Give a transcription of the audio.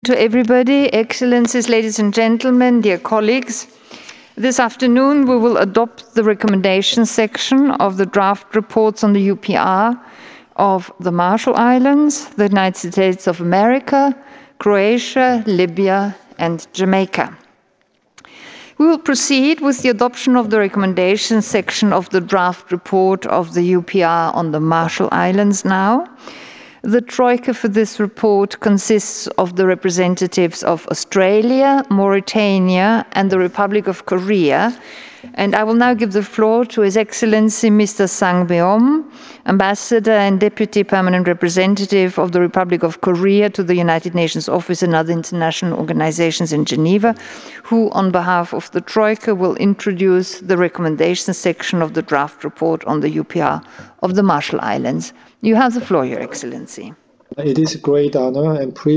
To everybody, Excellencies, ladies and gentlemen, dear colleagues. This afternoon we will adopt the recommendation section of the draft reports on the UPR of the Marshall Islands, the United States of America, Croatia, Libya and Jamaica. We will proceed with the adoption of the recommendation section of the draft report of the UPR on the Marshall Islands now. The troika for this report consists of the representatives of Australia, Mauritania and the Republic of Korea. And I will now give the floor to His Excellency Mr. Sang Beom, Ambassador and Deputy Permanent Representative of the Republic of Korea to the United Nations Office and other international organizations in Geneva, who on behalf of the troika will introduce the recommendation section of the draft report on the UPR of the Marshall Islands. You have the floor, Your Excellency. It is a great honor and privilege